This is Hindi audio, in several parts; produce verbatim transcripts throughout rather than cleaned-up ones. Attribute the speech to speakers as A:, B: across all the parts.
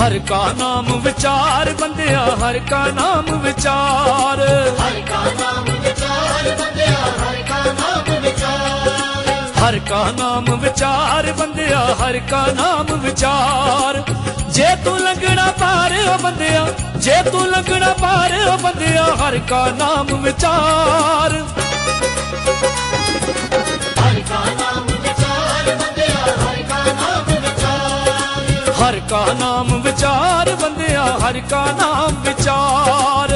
A: हर का नाम विचार बंदिया, हर का नाम विचार,
B: हर का नाम विचार बंदिया, हर का नाम विचार,
A: हर का नाम विचार बंदिया, हर का नाम विचार। जे तू लंघना पार ओ बंदिया, जे तू लंघना पार ओ बंदिया, हर का नाम विचार,
B: हर का नाम विचार बंदिया, हर का नाम विचार,
A: हर का नाम विचार बंदिया, हर का नाम विचार।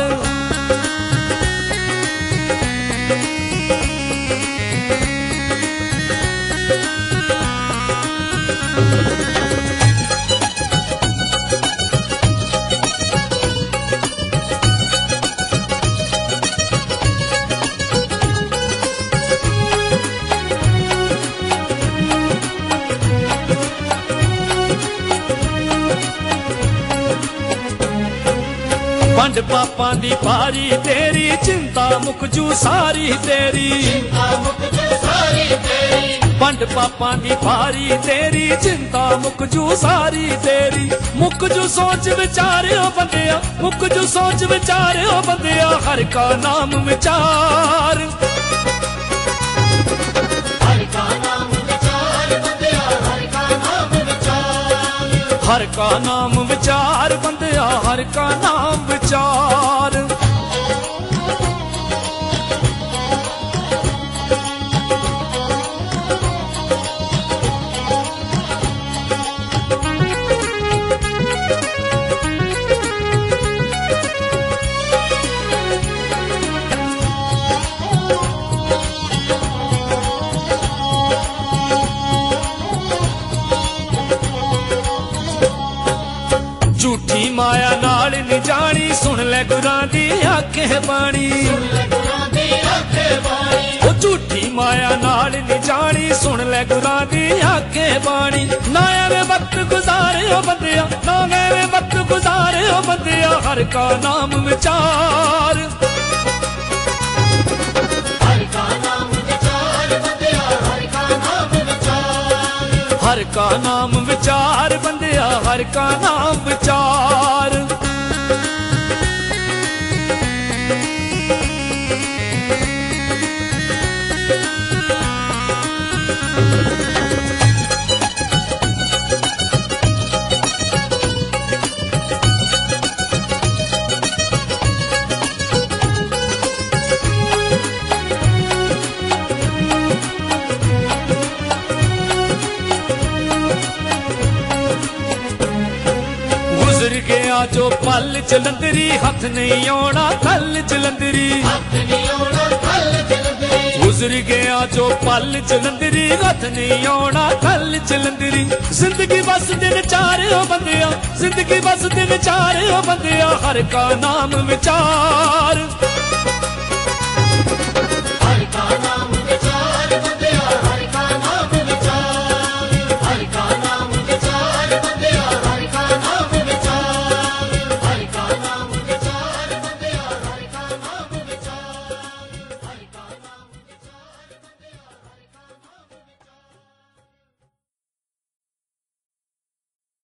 A: पंड पापा दी पारी तेरी, चिंता मुक जू सारी तेरी,
B: चिंता मुक जू सारी तेरी,
A: पंड पापा दी पारी तेरी, चिंता मुक जू सारी तेरी। मुक जू सोच विचारे ओ बंदिया, मुक जू सोच विचारे ओ बंदिया, हर का नाम विचार,
B: हर का नाम विचार बंदिया, हर का नाम विचार,
A: हर का नाम विचार बंदिया, हर का नाम विचार। झूठी माया नाल नी जानी, सुन ले गुरां दी आंखें बाणी,
B: गुरां दी आंखें बाणी,
A: ओ झूठी माया नाल नी जानी, सुन ले गुरां दी आंखें बाणी। ना एवें वक्त गुजारे ओ बंदिया, ना एवें वक्त गुजारे ओ बंदिया, हर का नाम विचार,
B: हर का नाम विचार बंदिया, हर का नाम विचार,
A: हर का नाम विचार बंदिया, हर का नाम विचार। गुजर गया जो पल जलंधरी, हथ नहीं आना कल जलंधरी,
B: हथ नहीं आना कल जलंधरी,
A: गुजर गया जो पल जलंधरी, हथ नहीं आना कल जलंधरी। जिंदगी बस दिन चार ओ बंदिया, जिंदगी बस दिन चार ओ बंदिया, हर का नाम विचार,